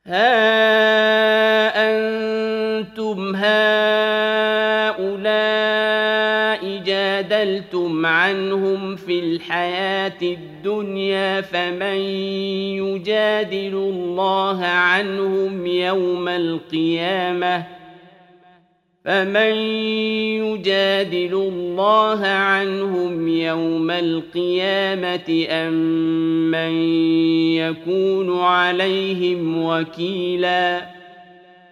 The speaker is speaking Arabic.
ها أنتم هؤلاء جادلتم عنهم في الحياة الدنيا فمن يجادل الله عنهم يوم القيامة أم من يكون عليهم وكيلاً